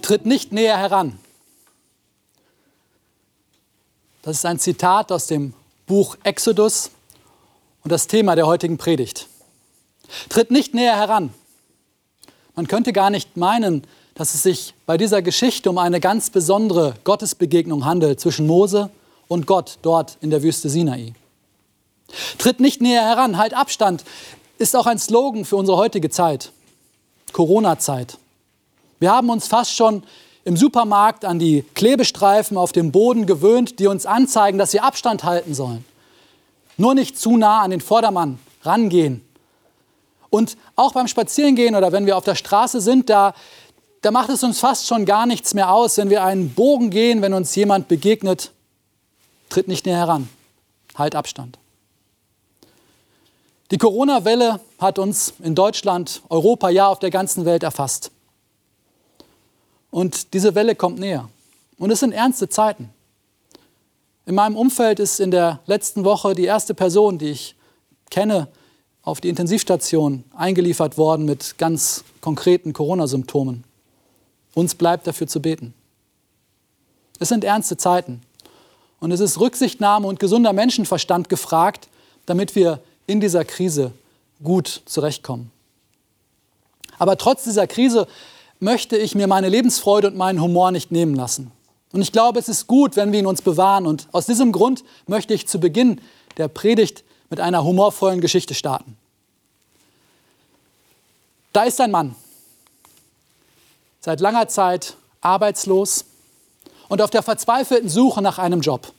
Tritt nicht näher heran. Das ist ein Zitat aus dem Buch Exodus und das Thema der heutigen Predigt. Tritt nicht näher heran. Man könnte gar nicht meinen, dass es sich bei dieser Geschichte um eine ganz besondere Gottesbegegnung handelt zwischen Mose und Gott dort in der Wüste Sinai. Tritt nicht näher heran, halt Abstand, ist auch ein Slogan für unsere heutige Zeit, Corona-Zeit. Wir haben uns fast schon im Supermarkt an die Klebestreifen auf dem Boden gewöhnt, die uns anzeigen, dass wir Abstand halten sollen. Nur nicht zu nah an den Vordermann rangehen. Und auch beim Spazierengehen oder wenn wir auf der Straße sind, da macht es uns fast schon gar nichts mehr aus, wenn wir einen Bogen gehen, wenn uns jemand begegnet. Tritt nicht näher heran, halt Abstand. Die Corona-Welle hat uns in Deutschland, Europa, ja auf der ganzen Welt erfasst. Und diese Welle kommt näher. Und es sind ernste Zeiten. In meinem Umfeld ist in der letzten Woche die erste Person, die ich kenne, auf die Intensivstation eingeliefert worden mit ganz konkreten Corona-Symptomen. Uns bleibt dafür zu beten. Es sind ernste Zeiten. Und es ist Rücksichtnahme und gesunder Menschenverstand gefragt, damit wir in dieser Krise gut zurechtkommen. Aber trotz dieser Krise möchte ich mir meine Lebensfreude und meinen Humor nicht nehmen lassen. Und ich glaube, es ist gut, wenn wir ihn uns bewahren. Und aus diesem Grund möchte ich zu Beginn der Predigt mit einer humorvollen Geschichte starten. Da ist ein Mann, seit langer Zeit arbeitslos und auf der verzweifelten Suche nach einem Job.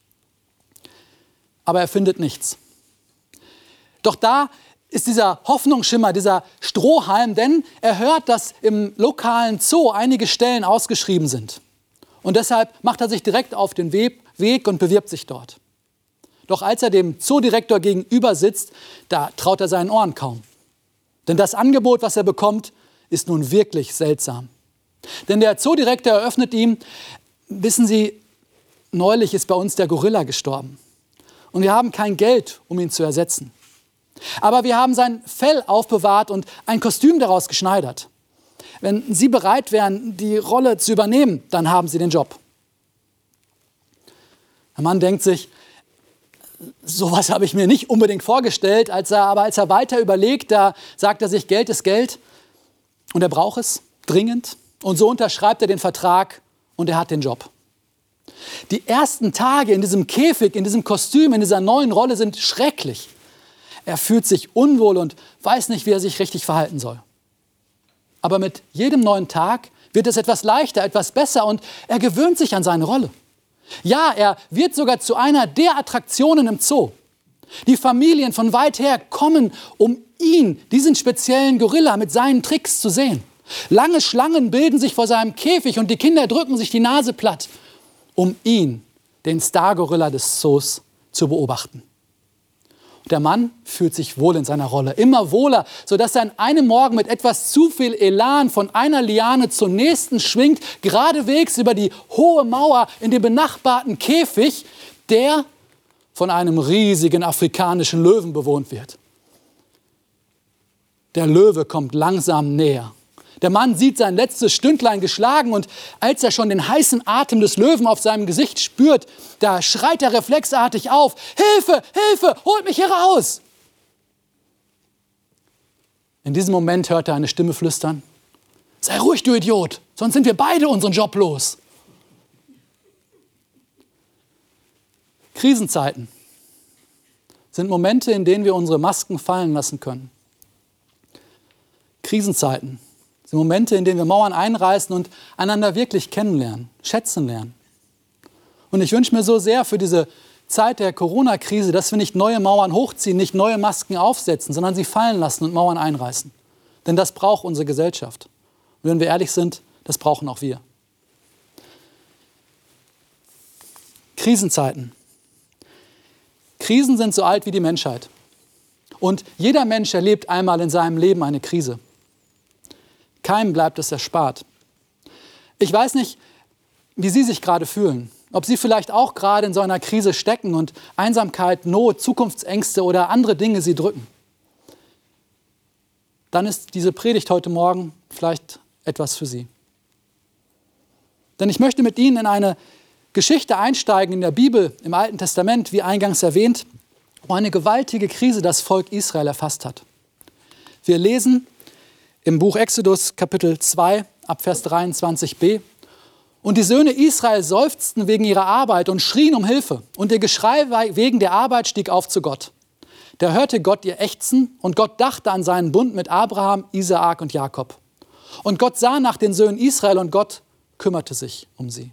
Aber er findet nichts. Doch da ist dieser Hoffnungsschimmer, dieser Strohhalm, denn er hört, dass im lokalen Zoo einige Stellen ausgeschrieben sind. Und deshalb macht er sich direkt auf den Weg und bewirbt sich dort. Doch als er dem Zoodirektor gegenüber sitzt, da traut er seinen Ohren kaum. Denn das Angebot, was er bekommt, ist nun wirklich seltsam. Denn der Zoodirektor eröffnet ihm, wissen Sie, neulich ist bei uns der Gorilla gestorben. Und wir haben kein Geld, um ihn zu ersetzen. Aber wir haben sein Fell aufbewahrt und ein Kostüm daraus geschneidert. Wenn Sie bereit wären, die Rolle zu übernehmen, dann haben Sie den Job. Der Mann denkt sich, sowas habe ich mir nicht unbedingt vorgestellt, aber als er weiter überlegt, da sagt er sich, Geld ist Geld und er braucht es dringend. Und so unterschreibt er den Vertrag und er hat den Job. Die ersten Tage in diesem Käfig, in diesem Kostüm, in dieser neuen Rolle sind schrecklich. Er fühlt sich unwohl und weiß nicht, wie er sich richtig verhalten soll. Aber mit jedem neuen Tag wird es etwas leichter, etwas besser und er gewöhnt sich an seine Rolle. Ja, er wird sogar zu einer der Attraktionen im Zoo. Die Familien von weit her kommen, um ihn, diesen speziellen Gorilla, mit seinen Tricks zu sehen. Lange Schlangen bilden sich vor seinem Käfig und die Kinder drücken sich die Nase platt, um ihn, den Star-Gorilla des Zoos, zu beobachten. Der Mann fühlt sich wohl in seiner Rolle, immer wohler, sodass er an einem Morgen mit etwas zu viel Elan von einer Liane zur nächsten schwingt, geradewegs über die hohe Mauer in den benachbarten Käfig, der von einem riesigen afrikanischen Löwen bewohnt wird. Der Löwe kommt langsam näher. Der Mann sieht sein letztes Stündlein geschlagen und als er schon den heißen Atem des Löwen auf seinem Gesicht spürt, da schreit er reflexartig auf, Hilfe, Hilfe, holt mich hier raus! In diesem Moment hört er eine Stimme flüstern, sei ruhig, du Idiot, sonst sind wir beide unseren Job los. Krisenzeiten sind Momente, in denen wir unsere Masken fallen lassen können. Krisenzeiten sind Momente, in denen wir Mauern einreißen und einander wirklich kennenlernen, schätzen lernen. Und ich wünsche mir so sehr für diese Zeit der Corona-Krise, dass wir nicht neue Mauern hochziehen, nicht neue Masken aufsetzen, sondern sie fallen lassen und Mauern einreißen. Denn das braucht unsere Gesellschaft. Und wenn wir ehrlich sind, das brauchen auch wir. Krisenzeiten. Krisen sind so alt wie die Menschheit. Und jeder Mensch erlebt einmal in seinem Leben eine Krise. Keinem bleibt es erspart. Ich weiß nicht, wie Sie sich gerade fühlen. Ob Sie vielleicht auch gerade in so einer Krise stecken und Einsamkeit, Not, Zukunftsängste oder andere Dinge Sie drücken. Dann ist diese Predigt heute Morgen vielleicht etwas für Sie. Denn ich möchte mit Ihnen in eine Geschichte einsteigen in der Bibel, im Alten Testament, wie eingangs erwähnt, wo eine gewaltige Krise das Volk Israel erfasst hat. Wir lesen im Buch Exodus Kapitel 2 ab Vers 23b: Und die Söhne Israel seufzten wegen ihrer Arbeit und schrien um Hilfe. Und ihr Geschrei wegen der Arbeit stieg auf zu Gott. Da hörte Gott ihr Ächzen und Gott dachte an seinen Bund mit Abraham, Isaak und Jakob. Und Gott sah nach den Söhnen Israel und Gott kümmerte sich um sie.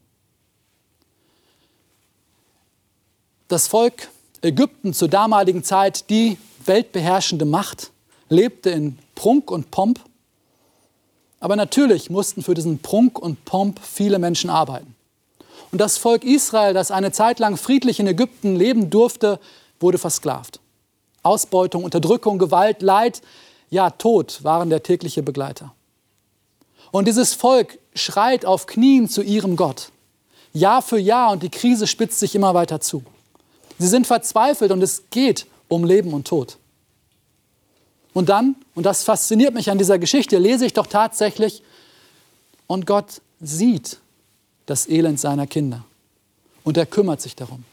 Das Volk Ägypten zur damaligen Zeit, die weltbeherrschende Macht, lebte in Prunk und Pomp. Aber natürlich mussten für diesen Prunk und Pomp viele Menschen arbeiten. Und das Volk Israel, das eine Zeit lang friedlich in Ägypten leben durfte, wurde versklavt. Ausbeutung, Unterdrückung, Gewalt, Leid, ja Tod waren der tägliche Begleiter. Und dieses Volk schreit auf Knien zu ihrem Gott. Jahr für Jahr, und die Krise spitzt sich immer weiter zu. Sie sind verzweifelt und es geht um Leben und Tod. Und dann, und das fasziniert mich an dieser Geschichte, lese ich doch tatsächlich, und Gott sieht das Elend seiner Kinder und er kümmert sich darum.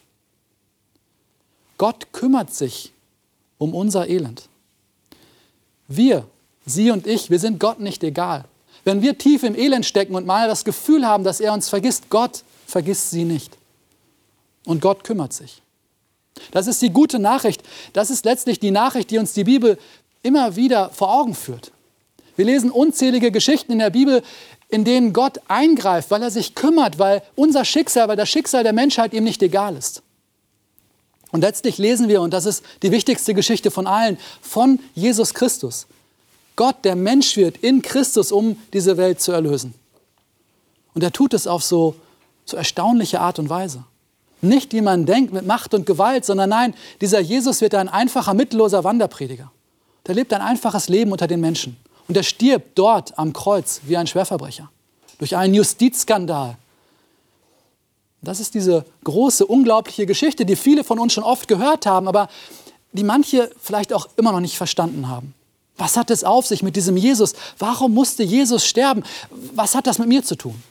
Gott kümmert sich um unser Elend. Wir, Sie und ich, wir sind Gott nicht egal. Wenn wir tief im Elend stecken und mal das Gefühl haben, dass er uns vergisst, Gott vergisst Sie nicht. Und Gott kümmert sich. Das ist die gute Nachricht. Das ist letztlich die Nachricht, die uns die Bibel immer wieder vor Augen führt. Wir lesen unzählige Geschichten in der Bibel, in denen Gott eingreift, weil er sich kümmert, weil unser Schicksal, weil das Schicksal der Menschheit ihm nicht egal ist. Und letztlich lesen wir, und das ist die wichtigste Geschichte von allen, von Jesus Christus. Gott, der Mensch wird in Christus, um diese Welt zu erlösen. Und er tut es auf so erstaunliche Art und Weise. Nicht, wie man denkt, mit Macht und Gewalt, sondern nein, dieser Jesus wird ein einfacher, mittelloser Wanderprediger. Der lebt ein einfaches Leben unter den Menschen. Und er stirbt dort am Kreuz wie ein Schwerverbrecher. Durch einen Justizskandal. Das ist diese große, unglaubliche Geschichte, die viele von uns schon oft gehört haben, aber die manche vielleicht auch immer noch nicht verstanden haben. Was hat es auf sich mit diesem Jesus? Warum musste Jesus sterben? Was hat das mit mir zu tun?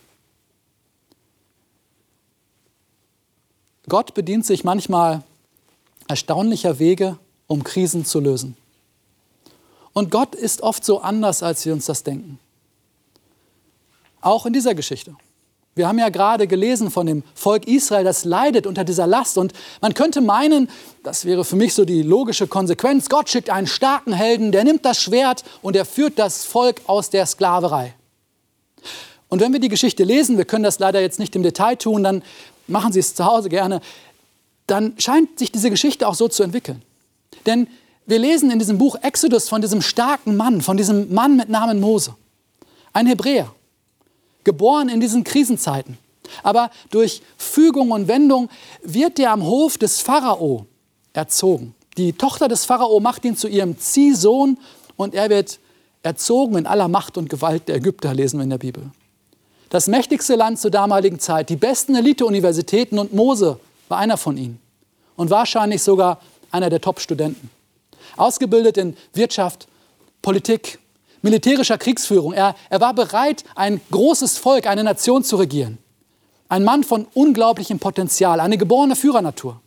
Gott bedient sich manchmal erstaunlicher Wege, um Krisen zu lösen. Und Gott ist oft so anders, als wir uns das denken. Auch in dieser Geschichte. Wir haben ja gerade gelesen von dem Volk Israel, das leidet unter dieser Last. Und man könnte meinen, das wäre für mich so die logische Konsequenz, Gott schickt einen starken Helden, der nimmt das Schwert und er führt das Volk aus der Sklaverei. Und wenn wir die Geschichte lesen, wir können das leider jetzt nicht im Detail tun, dann machen Sie es zu Hause gerne, dann scheint sich diese Geschichte auch so zu entwickeln. Denn wir lesen in diesem Buch Exodus von diesem starken Mann, von diesem Mann mit Namen Mose. Ein Hebräer, geboren in diesen Krisenzeiten. Aber durch Fügung und Wendung wird er am Hof des Pharao erzogen. Die Tochter des Pharao macht ihn zu ihrem Ziehsohn und er wird erzogen in aller Macht und Gewalt der Ägypter, lesen wir in der Bibel. Das mächtigste Land zur damaligen Zeit, die besten Elite-Universitäten, und Mose war einer von ihnen. Und wahrscheinlich sogar einer der Top-Studenten. Ausgebildet in Wirtschaft, Politik, militärischer Kriegsführung. Er war bereit, ein großes Volk, eine Nation zu regieren. Ein Mann von unglaublichem Potenzial, eine geborene Führernatur.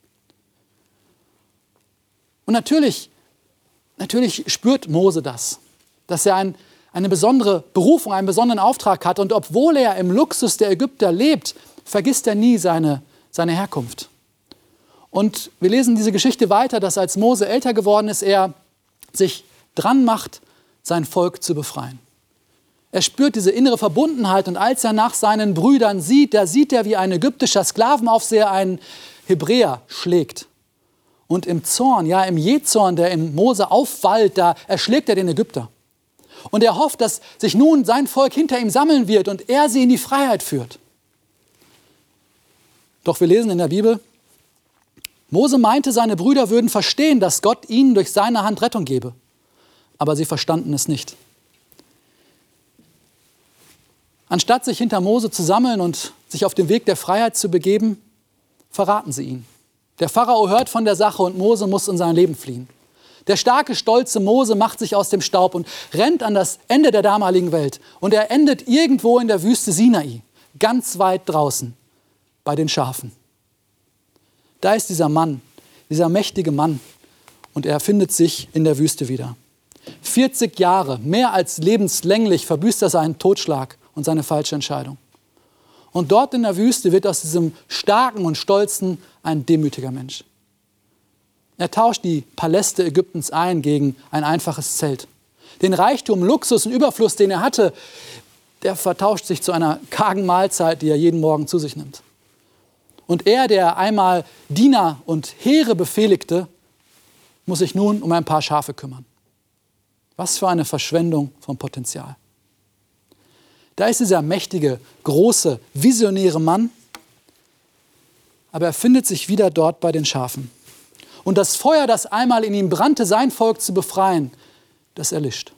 Und natürlich spürt Mose das, dass er eine besondere Berufung, einen besonderen Auftrag hat. Und obwohl er im Luxus der Ägypter lebt, vergisst er nie seine Herkunft. Und wir lesen diese Geschichte weiter, dass als Mose älter geworden ist, er sich dran macht, sein Volk zu befreien. Er spürt diese innere Verbundenheit und als er nach seinen Brüdern sieht, da sieht er, wie ein ägyptischer Sklavenaufseher einen Hebräer schlägt. Und im Zorn, ja im Jähzorn, der im Mose aufwallt, da erschlägt er den Ägypter. Und er hofft, dass sich nun sein Volk hinter ihm sammeln wird und er sie in die Freiheit führt. Doch wir lesen in der Bibel, Mose meinte, seine Brüder würden verstehen, dass Gott ihnen durch seine Hand Rettung gebe. Aber sie verstanden es nicht. Anstatt sich hinter Mose zu sammeln und sich auf den Weg der Freiheit zu begeben, verraten sie ihn. Der Pharao hört von der Sache und Mose muss in sein Leben fliehen. Der starke, stolze Mose macht sich aus dem Staub und rennt an das Ende der damaligen Welt. Und er endet irgendwo in der Wüste Sinai, ganz weit draußen bei den Schafen. Da ist dieser Mann, dieser mächtige Mann, und er findet sich in der Wüste wieder. 40 Jahre, mehr als lebenslänglich, verbüßt er seinen Totschlag und seine falsche Entscheidung. Und dort in der Wüste wird aus diesem starken und stolzen ein demütiger Mensch. Er tauscht die Paläste Ägyptens ein gegen ein einfaches Zelt. Den Reichtum, Luxus und Überfluss, den er hatte, der vertauscht sich zu einer kargen Mahlzeit, die er jeden Morgen zu sich nimmt. Und er, der einmal Diener und Heere befehligte, muss sich nun um ein paar Schafe kümmern. Was für eine Verschwendung von Potenzial. Da ist dieser mächtige, große, visionäre Mann, aber er findet sich wieder dort bei den Schafen. Und das Feuer, das einmal in ihm brannte, sein Volk zu befreien, das erlischt.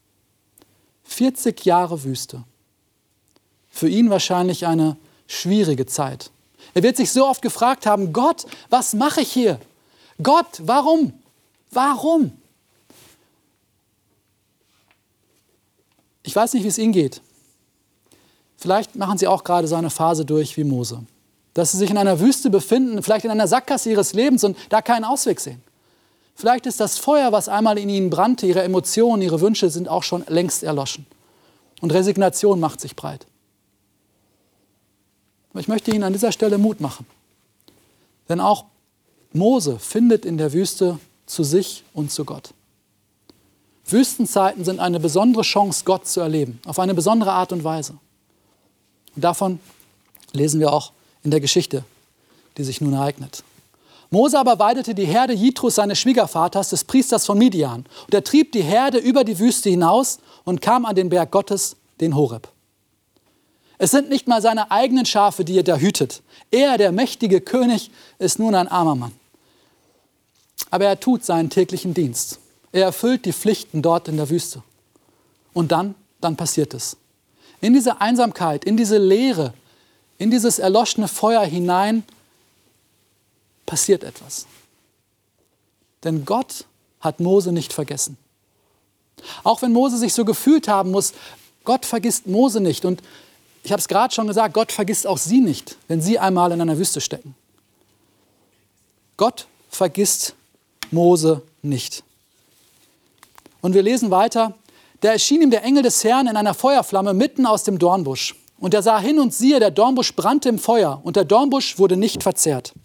40 Jahre Wüste. Für ihn wahrscheinlich eine schwierige Zeit. Er wird sich so oft gefragt haben, Gott, was mache ich hier? Gott, warum? Warum? Ich weiß nicht, wie es Ihnen geht. Vielleicht machen Sie auch gerade so eine Phase durch wie Mose. Dass Sie sich in einer Wüste befinden, vielleicht in einer Sackgasse Ihres Lebens und da keinen Ausweg sehen. Vielleicht ist das Feuer, was einmal in Ihnen brannte, Ihre Emotionen, Ihre Wünsche sind auch schon längst erloschen. Und Resignation macht sich breit. Aber ich möchte Ihnen an dieser Stelle Mut machen. Denn auch Mose findet in der Wüste zu sich und zu Gott. Wüstenzeiten sind eine besondere Chance, Gott zu erleben, auf eine besondere Art und Weise. Und davon lesen wir auch in der Geschichte, die sich nun ereignet. Mose aber weidete die Herde Jithrus, seines Schwiegervaters, des Priesters von Midian. Und er trieb die Herde über die Wüste hinaus und kam an den Berg Gottes, den Horeb. Es sind nicht mal seine eigenen Schafe, die er da hütet. Er, der mächtige König, ist nun ein armer Mann. Aber er tut seinen täglichen Dienst. Er erfüllt die Pflichten dort in der Wüste. Und dann passiert es. In diese Einsamkeit, in diese Leere, in dieses erloschene Feuer hinein passiert etwas. Denn Gott hat Mose nicht vergessen. Auch wenn Mose sich so gefühlt haben muss, Gott vergisst Mose nicht. Und ich habe es gerade schon gesagt, Gott vergisst auch Sie nicht, wenn Sie einmal in einer Wüste stecken. Gott vergisst Mose nicht. Und wir lesen weiter, da erschien ihm der Engel des Herrn in einer Feuerflamme mitten aus dem Dornbusch. Und er sah hin und siehe, der Dornbusch brannte im Feuer und der Dornbusch wurde nicht verzehrt.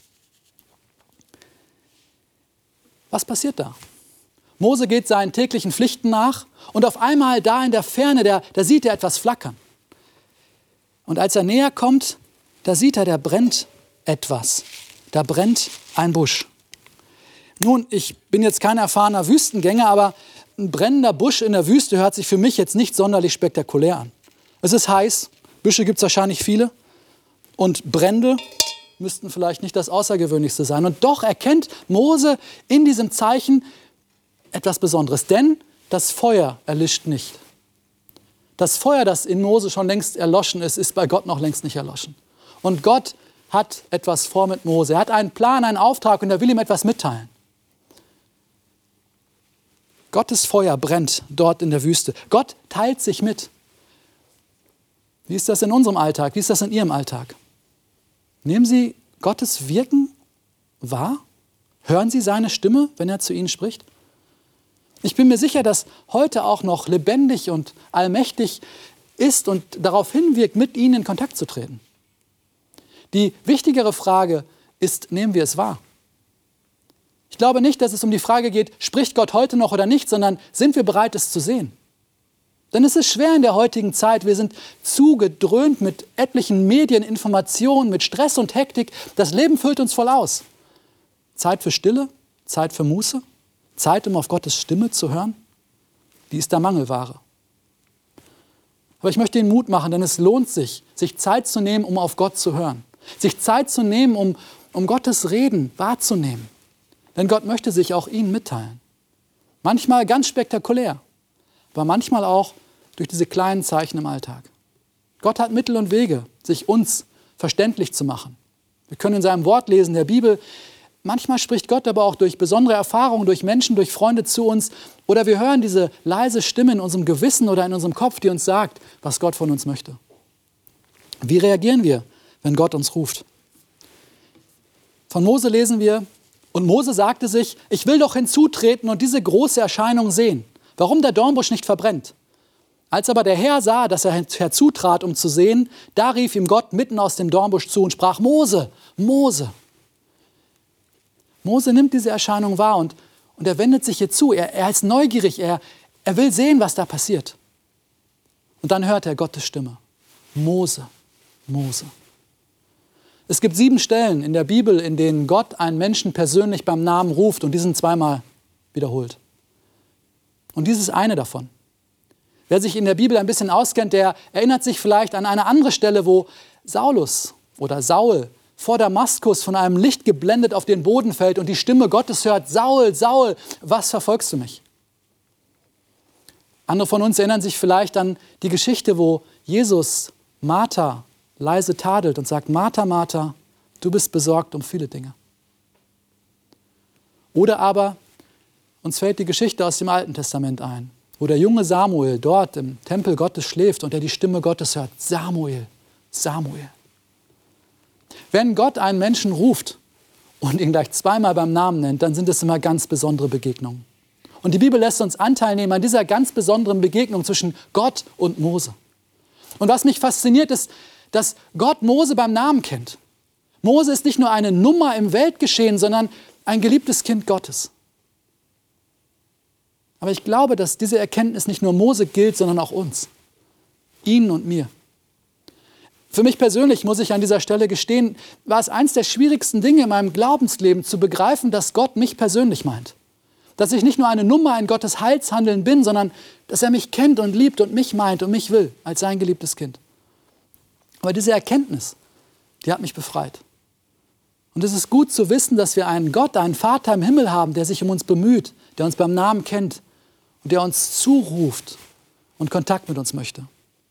Was passiert da? Mose geht seinen täglichen Pflichten nach und auf einmal da in der Ferne, da sieht er etwas flackern. Und als er näher kommt, da sieht er, da brennt etwas. Da brennt ein Busch. Nun, ich bin jetzt kein erfahrener Wüstengänger, aber ein brennender Busch in der Wüste hört sich für mich jetzt nicht sonderlich spektakulär an. Es ist heiß, Büsche gibt es wahrscheinlich viele und Brände müssten vielleicht nicht das Außergewöhnlichste sein. Und doch erkennt Mose in diesem Zeichen etwas Besonderes, denn das Feuer erlischt nicht. Das Feuer, das in Mose schon längst erloschen ist, ist bei Gott noch längst nicht erloschen. Und Gott hat etwas vor mit Mose. Er hat einen Plan, einen Auftrag und er will ihm etwas mitteilen. Gottes Feuer brennt dort in der Wüste. Gott teilt sich mit. Wie ist das in unserem Alltag? Wie ist das in Ihrem Alltag? Nehmen Sie Gottes Wirken wahr? Hören Sie seine Stimme, wenn er zu Ihnen spricht? Ich bin mir sicher, dass heute auch noch lebendig und allmächtig ist und darauf hinwirkt, mit Ihnen in Kontakt zu treten. Die wichtigere Frage ist, nehmen wir es wahr? Ich glaube nicht, dass es um die Frage geht, spricht Gott heute noch oder nicht, sondern sind wir bereit, es zu sehen? Denn es ist schwer in der heutigen Zeit. Wir sind zugedröhnt mit etlichen Medien, Informationen, mit Stress und Hektik. Das Leben füllt uns voll aus. Zeit für Stille, Zeit für Muße, Zeit, um auf Gottes Stimme zu hören, die ist der Mangelware. Aber ich möchte Ihnen Mut machen, denn es lohnt sich, sich Zeit zu nehmen, um auf Gott zu hören. Sich Zeit zu nehmen, um Gottes Reden wahrzunehmen. Denn Gott möchte sich auch Ihnen mitteilen. Manchmal ganz spektakulär, aber manchmal auch durch diese kleinen Zeichen im Alltag. Gott hat Mittel und Wege, sich uns verständlich zu machen. Wir können in seinem Wort lesen, der Bibel. Manchmal spricht Gott aber auch durch besondere Erfahrungen, durch Menschen, durch Freunde zu uns. Oder wir hören diese leise Stimme in unserem Gewissen oder in unserem Kopf, die uns sagt, was Gott von uns möchte. Wie reagieren wir, wenn Gott uns ruft? Von Mose lesen wir, und Mose sagte sich, ich will doch hinzutreten und diese große Erscheinung sehen, warum der Dornbusch nicht verbrennt. Als aber der Herr sah, dass er herzutrat, um zu sehen, da rief ihm Gott mitten aus dem Dornbusch zu und sprach, Mose, Mose. Mose nimmt diese Erscheinung wahr und er wendet sich ihr zu. Er ist neugierig, er will sehen, was da passiert. Und dann hört er Gottes Stimme. Mose, Mose. Es gibt 7 Stellen in der Bibel, in denen Gott einen Menschen persönlich beim Namen ruft und diesen zweimal wiederholt. Und dies ist eine davon. Wer sich in der Bibel ein bisschen auskennt, der erinnert sich vielleicht an eine andere Stelle, wo Saulus oder Saul vor Damaskus von einem Licht geblendet auf den Boden fällt und die Stimme Gottes hört, Saul, Saul, was verfolgst du mich? Andere von uns erinnern sich vielleicht an die Geschichte, wo Jesus Martha leise tadelt und sagt, Martha, Martha, du bist besorgt um viele Dinge. Oder aber uns fällt die Geschichte aus dem Alten Testament ein, wo der junge Samuel dort im Tempel Gottes schläft und er die Stimme Gottes hört, Samuel, Samuel. Wenn Gott einen Menschen ruft und ihn gleich zweimal beim Namen nennt, dann sind es immer ganz besondere Begegnungen. Und die Bibel lässt uns Anteil nehmen an dieser ganz besonderen Begegnung zwischen Gott und Mose. Und was mich fasziniert ist, dass Gott Mose beim Namen kennt. Mose ist nicht nur eine Nummer im Weltgeschehen, sondern ein geliebtes Kind Gottes. Aber ich glaube, dass diese Erkenntnis nicht nur Mose gilt, sondern auch uns. Ihnen und mir. Für mich persönlich, muss ich an dieser Stelle gestehen, war es eines der schwierigsten Dinge in meinem Glaubensleben, zu begreifen, dass Gott mich persönlich meint. Dass ich nicht nur eine Nummer in Gottes Heilshandeln bin, sondern dass er mich kennt und liebt und mich meint und mich will als sein geliebtes Kind. Aber diese Erkenntnis, die hat mich befreit. Und es ist gut zu wissen, dass wir einen Gott, einen Vater im Himmel haben, der sich um uns bemüht, der uns beim Namen kennt und der uns zuruft und Kontakt mit uns möchte.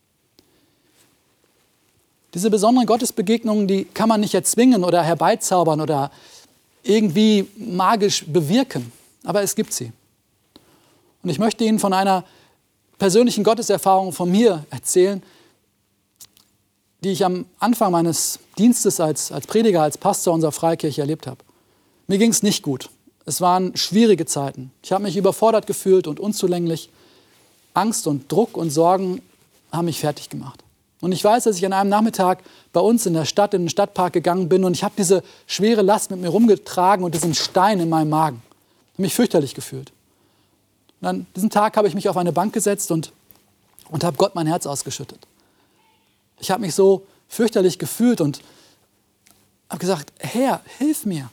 Diese besonderen Gottesbegegnungen, die kann man nicht erzwingen oder herbeizaubern oder irgendwie magisch bewirken. Aber es gibt sie. Und ich möchte Ihnen von einer persönlichen Gotteserfahrung von mir erzählen, die ich am Anfang meines Dienstes als Prediger, als Pastor unserer Freikirche erlebt habe. Mir ging es nicht gut. Es waren schwierige Zeiten. Ich habe mich überfordert gefühlt und unzulänglich. Angst und Druck und Sorgen haben mich fertig gemacht. Und ich weiß, dass ich an einem Nachmittag bei uns in der Stadt, in den Stadtpark gegangen bin und ich habe diese schwere Last mit mir rumgetragen und diesen Stein in meinem Magen. Ich habe mich fürchterlich gefühlt. Und an diesem Tag habe ich mich auf eine Bank gesetzt und habe Gott mein Herz ausgeschüttet. Ich habe mich so fürchterlich gefühlt und habe gesagt, Herr, hilf mir.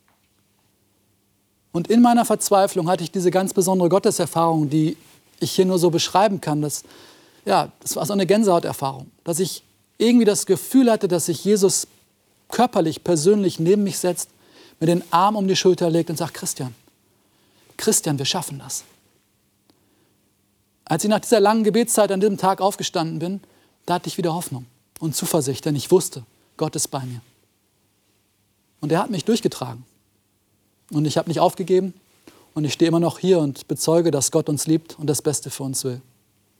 Und in meiner Verzweiflung hatte ich diese ganz besondere Gotteserfahrung, die ich hier nur so beschreiben kann. Das war so eine Gänsehauterfahrung, dass ich irgendwie das Gefühl hatte, dass sich Jesus körperlich, persönlich neben mich setzt, mir den Arm um die Schulter legt und sagt, Christian, wir schaffen das. Als ich nach dieser langen Gebetszeit an diesem Tag aufgestanden bin, da hatte ich wieder Hoffnung und Zuversicht, denn ich wusste, Gott ist bei mir. Und er hat mich durchgetragen. Und ich habe nicht aufgegeben und ich stehe immer noch hier und bezeuge, dass Gott uns liebt und das Beste für uns will.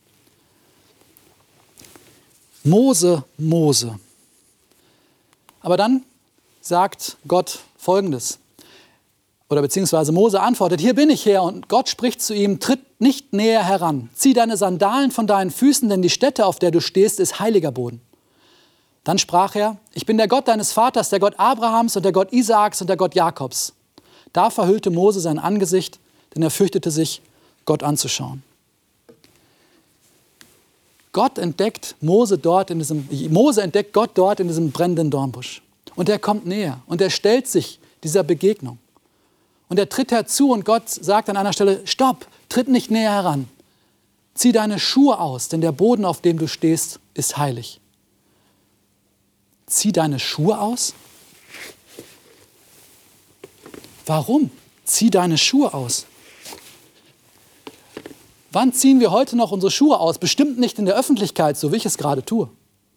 Mose, Mose. Aber dann sagt Gott Folgendes. Oder beziehungsweise Mose antwortet, hier bin ich Herr, und Gott spricht zu ihm, tritt nicht näher heran, zieh deine Sandalen von deinen Füßen, denn die Stätte, auf der du stehst, ist heiliger Boden. Dann sprach er, ich bin der Gott deines Vaters, der Gott Abrahams und der Gott Isaaks und der Gott Jakobs. Da verhüllte Mose sein Angesicht, denn er fürchtete sich, Gott anzuschauen. Mose entdeckt Gott dort in diesem brennenden Dornbusch. Und er kommt näher und er stellt sich dieser Begegnung. Und er tritt herzu und Gott sagt an einer Stelle, stopp, tritt nicht näher heran. Zieh deine Schuhe aus, denn der Boden, auf dem du stehst, ist heilig. Zieh deine Schuhe aus? Warum? Zieh deine Schuhe aus. Wann ziehen wir heute noch unsere Schuhe aus? Bestimmt nicht in der Öffentlichkeit, so wie ich es gerade tue.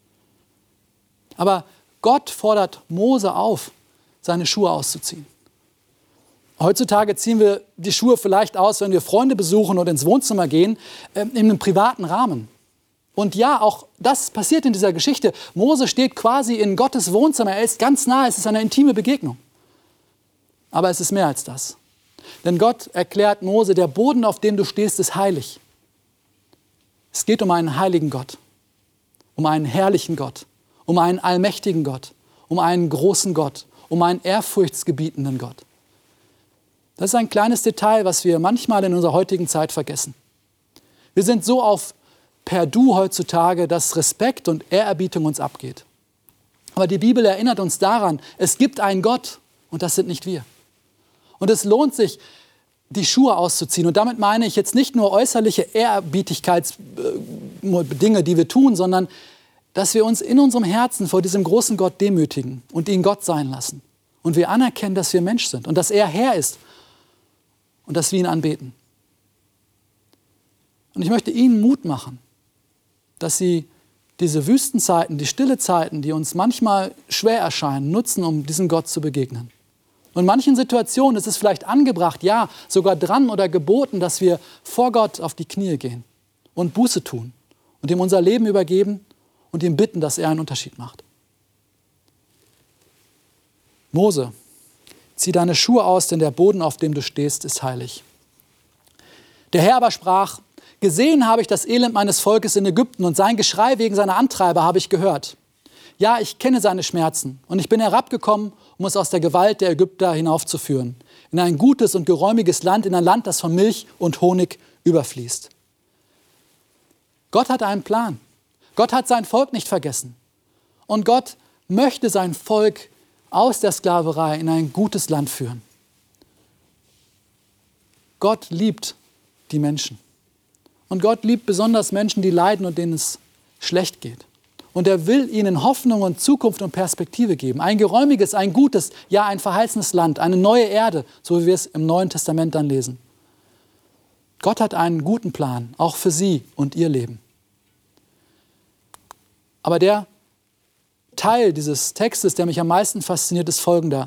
Aber Gott fordert Mose auf, seine Schuhe auszuziehen. Heutzutage ziehen wir die Schuhe vielleicht aus, wenn wir Freunde besuchen oder ins Wohnzimmer gehen, in einem privaten Rahmen. Und ja, auch das passiert in dieser Geschichte. Mose steht quasi in Gottes Wohnzimmer. Er ist ganz nah, es ist eine intime Begegnung. Aber es ist mehr als das. Denn Gott erklärt Mose, der Boden, auf dem du stehst, ist heilig. Es geht um einen heiligen Gott, um einen herrlichen Gott, um einen allmächtigen Gott, um einen großen Gott, um einen ehrfurchtsgebietenden Gott. Das ist ein kleines Detail, was wir manchmal in unserer heutigen Zeit vergessen. Wir sind so auf per Du heutzutage, dass Respekt und Ehrerbietung uns abgeht. Aber die Bibel erinnert uns daran, es gibt einen Gott und das sind nicht wir. Und es lohnt sich, die Schuhe auszuziehen. Und damit meine ich jetzt nicht nur äußerliche Ehrerbietigkeitsdinge, die wir tun, sondern dass wir uns in unserem Herzen vor diesem großen Gott demütigen und ihn Gott sein lassen. Und wir anerkennen, dass wir Mensch sind und dass er Herr ist und dass wir ihn anbeten. Und ich möchte Ihnen Mut machen, dass Sie diese Wüstenzeiten, die stille Zeiten, die uns manchmal schwer erscheinen, nutzen, um diesem Gott zu begegnen. Und in manchen Situationen ist es vielleicht angebracht, ja, sogar dran oder geboten, dass wir vor Gott auf die Knie gehen und Buße tun und ihm unser Leben übergeben und ihm bitten, dass er einen Unterschied macht. Mose, zieh deine Schuhe aus, denn der Boden, auf dem du stehst, ist heilig. Der Herr aber sprach: Gesehen habe ich das Elend meines Volkes in Ägypten und sein Geschrei wegen seiner Antreiber habe ich gehört. Ja, ich kenne seine Schmerzen und ich bin herabgekommen, um es aus der Gewalt der Ägypter hinaufzuführen, in ein gutes und geräumiges Land, in ein Land, das von Milch und Honig überfließt. Gott hat einen Plan. Gott hat sein Volk nicht vergessen. Und Gott möchte sein Volk aus der Sklaverei in ein gutes Land führen. Gott liebt die Menschen. Und Gott liebt besonders Menschen, die leiden und denen es schlecht geht. Und er will ihnen Hoffnung und Zukunft und Perspektive geben. Ein geräumiges, ein gutes, ja ein verheißenes Land, eine neue Erde, so wie wir es im Neuen Testament dann lesen. Gott hat einen guten Plan, auch für sie und ihr Leben. Aber der Teil dieses Textes, der mich am meisten fasziniert, ist folgender: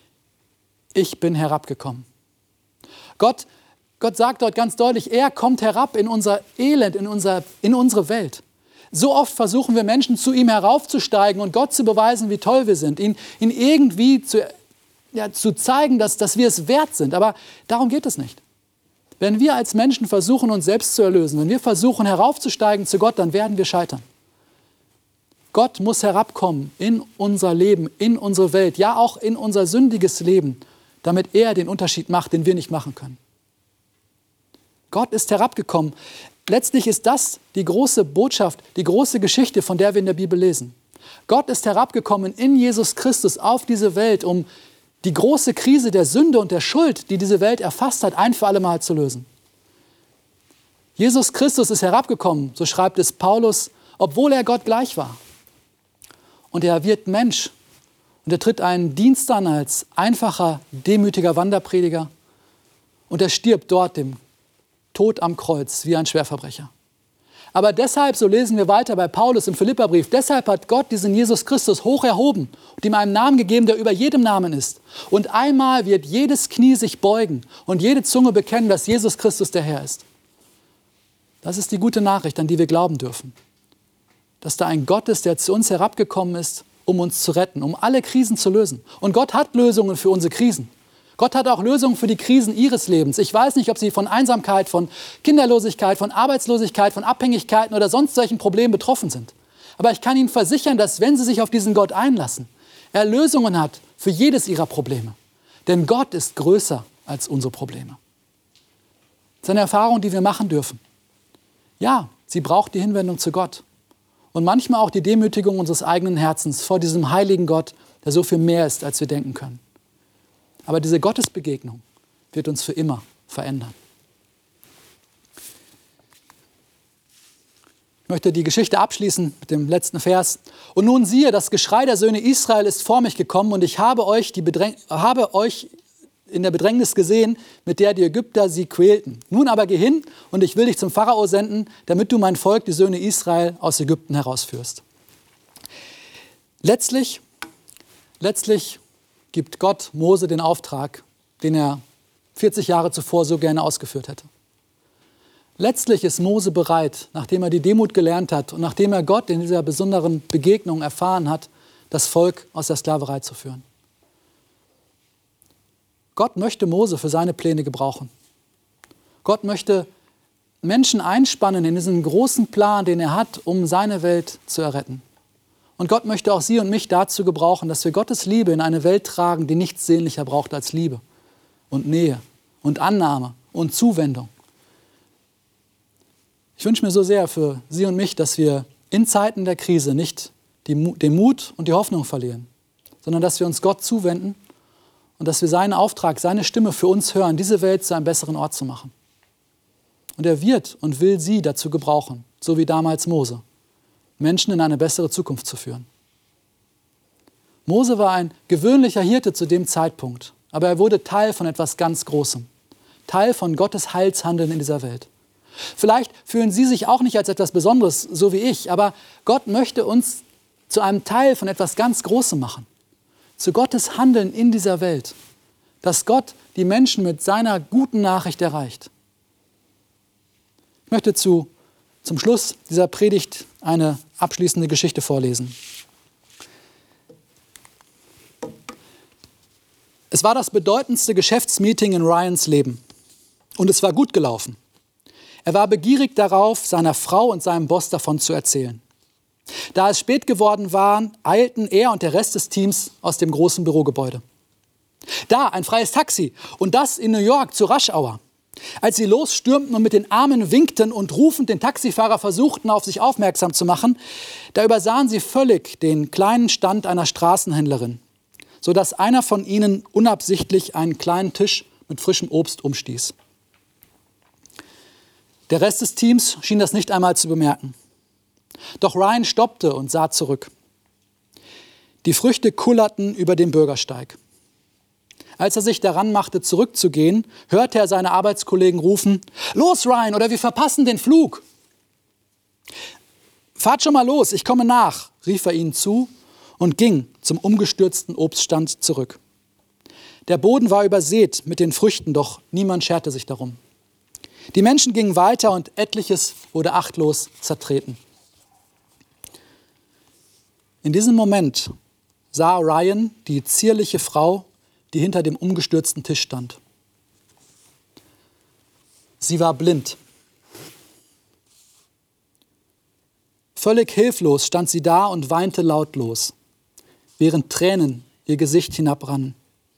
Ich bin herabgekommen. Gott sagt dort ganz deutlich, er kommt herab in unser Elend, in unsere Welt. So oft versuchen wir Menschen, zu ihm heraufzusteigen und Gott zu beweisen, wie toll wir sind, ihn irgendwie zu zeigen, dass wir es wert sind. Aber darum geht es nicht. Wenn wir als Menschen versuchen, uns selbst zu erlösen, wenn wir versuchen, heraufzusteigen zu Gott, dann werden wir scheitern. Gott muss herabkommen in unser Leben, in unsere Welt, ja auch in unser sündiges Leben, damit er den Unterschied macht, den wir nicht machen können. Gott ist herabgekommen. Letztlich ist das die große Botschaft, die große Geschichte, von der wir in der Bibel lesen. Gott ist herabgekommen in Jesus Christus auf diese Welt, um die große Krise der Sünde und der Schuld, die diese Welt erfasst hat, ein für alle Mal zu lösen. Jesus Christus ist herabgekommen, so schreibt es Paulus, obwohl er Gott gleich war. Und er wird Mensch und er tritt einen Dienst an als einfacher, demütiger Wanderprediger und er stirbt dort dem Tod am Kreuz wie ein Schwerverbrecher. Aber deshalb, so lesen wir weiter bei Paulus im Philipperbrief, deshalb hat Gott diesen Jesus Christus hoch erhoben und ihm einen Namen gegeben, der über jedem Namen ist. Und einmal wird jedes Knie sich beugen und jede Zunge bekennen, dass Jesus Christus der Herr ist. Das ist die gute Nachricht, an die wir glauben dürfen. Dass da ein Gott ist, der zu uns herabgekommen ist, um uns zu retten, um alle Krisen zu lösen. Und Gott hat Lösungen für unsere Krisen. Gott hat auch Lösungen für die Krisen Ihres Lebens. Ich weiß nicht, ob Sie von Einsamkeit, von Kinderlosigkeit, von Arbeitslosigkeit, von Abhängigkeiten oder sonst solchen Problemen betroffen sind. Aber ich kann Ihnen versichern, dass wenn Sie sich auf diesen Gott einlassen, er Lösungen hat für jedes Ihrer Probleme. Denn Gott ist größer als unsere Probleme. Das ist eine Erfahrung, die wir machen dürfen. Ja, sie braucht die Hinwendung zu Gott. Und manchmal auch die Demütigung unseres eigenen Herzens vor diesem heiligen Gott, der so viel mehr ist, als wir denken können. Aber diese Gottesbegegnung wird uns für immer verändern. Ich möchte die Geschichte abschließen mit dem letzten Vers. Und nun siehe, das Geschrei der Söhne Israel ist vor mich gekommen und ich habe euch in der Bedrängnis gesehen, mit der die Ägypter sie quälten. Nun aber geh hin und ich will dich zum Pharao senden, damit du mein Volk, die Söhne Israel, aus Ägypten herausführst. Letztlich gibt Gott Mose den Auftrag, den er 40 Jahre zuvor so gerne ausgeführt hätte. Letztlich ist Mose bereit, nachdem er die Demut gelernt hat und nachdem er Gott in dieser besonderen Begegnung erfahren hat, das Volk aus der Sklaverei zu führen. Gott möchte Mose für seine Pläne gebrauchen. Gott möchte Menschen einspannen in diesen großen Plan, den er hat, um seine Welt zu erretten. Und Gott möchte auch Sie und mich dazu gebrauchen, dass wir Gottes Liebe in eine Welt tragen, die nichts sehnlicher braucht als Liebe und Nähe und Annahme und Zuwendung. Ich wünsche mir so sehr für Sie und mich, dass wir in Zeiten der Krise nicht den Mut und die Hoffnung verlieren, sondern dass wir uns Gott zuwenden und dass wir seinen Auftrag, seine Stimme für uns hören, diese Welt zu einem besseren Ort zu machen. Und er wird und will Sie dazu gebrauchen, so wie damals Mose, Menschen in eine bessere Zukunft zu führen. Mose war ein gewöhnlicher Hirte zu dem Zeitpunkt, aber er wurde Teil von etwas ganz Großem, Teil von Gottes Heilshandeln in dieser Welt. Vielleicht fühlen Sie sich auch nicht als etwas Besonderes, so wie ich, aber Gott möchte uns zu einem Teil von etwas ganz Großem machen. Zu Gottes Handeln in dieser Welt. Dass Gott die Menschen mit seiner guten Nachricht erreicht. Ich möchte zum Schluss dieser Predigt eine abschließende Geschichte vorlesen. Es war das bedeutendste Geschäftsmeeting in Ryans Leben. Und es war gut gelaufen. Er war begierig darauf, seiner Frau und seinem Boss davon zu erzählen. Da es spät geworden war, eilten er und der Rest des Teams aus dem großen Bürogebäude. Da, ein freies Taxi, und das in New York zur Rush-Hour. Als sie losstürmten und mit den Armen winkten und rufend den Taxifahrer versuchten, auf sich aufmerksam zu machen, da übersahen sie völlig den kleinen Stand einer Straßenhändlerin, sodass einer von ihnen unabsichtlich einen kleinen Tisch mit frischem Obst umstieß. Der Rest des Teams schien das nicht einmal zu bemerken. Doch Ryan stoppte und sah zurück. Die Früchte kullerten über den Bürgersteig. Als er sich daran machte, zurückzugehen, hörte er seine Arbeitskollegen rufen: »Los, Ryan, oder wir verpassen den Flug!« »Fahrt schon mal los, ich komme nach«, rief er ihnen zu und ging zum umgestürzten Obststand zurück. Der Boden war übersät mit den Früchten, doch niemand scherte sich darum. Die Menschen gingen weiter und etliches wurde achtlos zertreten. In diesem Moment sah Ryan die zierliche Frau, die hinter dem umgestürzten Tisch stand. Sie war blind. Völlig hilflos stand sie da und weinte lautlos, während Tränen ihr Gesicht hinabrannen.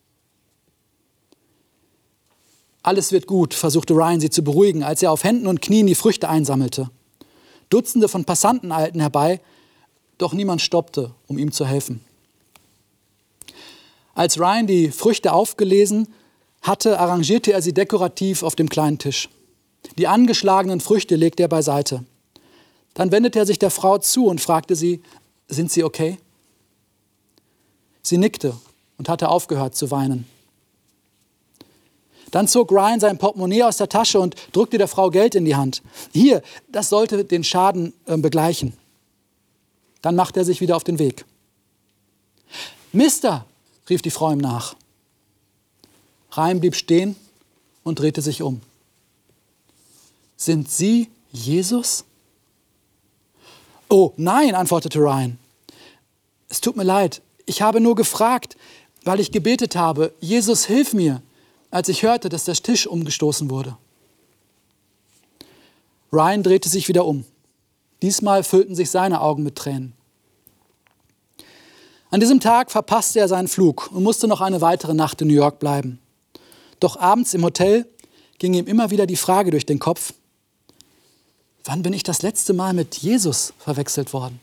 Alles wird gut, versuchte Ryan sie zu beruhigen, als er auf Händen und Knien die Früchte einsammelte. Dutzende von Passanten eilten herbei, doch niemand stoppte, um ihm zu helfen. Als Ryan die Früchte aufgelesen hatte, arrangierte er sie dekorativ auf dem kleinen Tisch. Die angeschlagenen Früchte legte er beiseite. Dann wendete er sich der Frau zu und fragte sie: »Sind Sie okay?« Sie nickte und hatte aufgehört zu weinen. Dann zog Ryan sein Portemonnaie aus der Tasche und drückte der Frau Geld in die Hand. »Hier, das sollte den Schaden begleichen.« Dann machte er sich wieder auf den Weg. »Mister«, rief die Frau ihm nach. Ryan blieb stehen und drehte sich um. »Sind Sie Jesus?« »Oh, nein«, antwortete Ryan. »Es tut mir leid, ich habe nur gefragt, weil ich gebetet habe, Jesus, hilf mir, als ich hörte, dass der Tisch umgestoßen wurde.« Ryan drehte sich wieder um. Diesmal füllten sich seine Augen mit Tränen. An diesem Tag verpasste er seinen Flug und musste noch eine weitere Nacht in New York bleiben. Doch abends im Hotel ging ihm immer wieder die Frage durch den Kopf: Wann bin ich das letzte Mal mit Jesus verwechselt worden?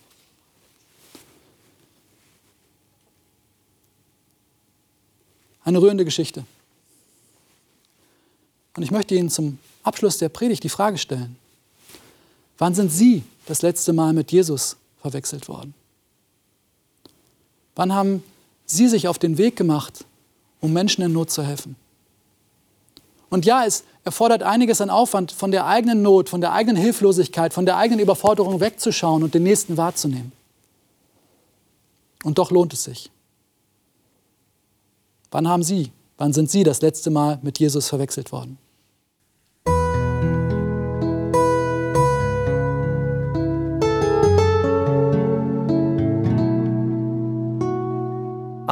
Eine rührende Geschichte. Und ich möchte Ihnen zum Abschluss der Predigt die Frage stellen: Wann sind Sie das letzte Mal mit Jesus verwechselt worden? Wann haben Sie sich auf den Weg gemacht, um Menschen in Not zu helfen? Und ja, es erfordert einiges an Aufwand, von der eigenen Not, von der eigenen Hilflosigkeit, von der eigenen Überforderung wegzuschauen und den Nächsten wahrzunehmen. Und doch lohnt es sich. Wann sind Sie das letzte Mal mit Jesus verwechselt worden?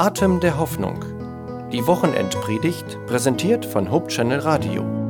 Atem der Hoffnung. Die Wochenendpredigt präsentiert von Hope Channel Radio.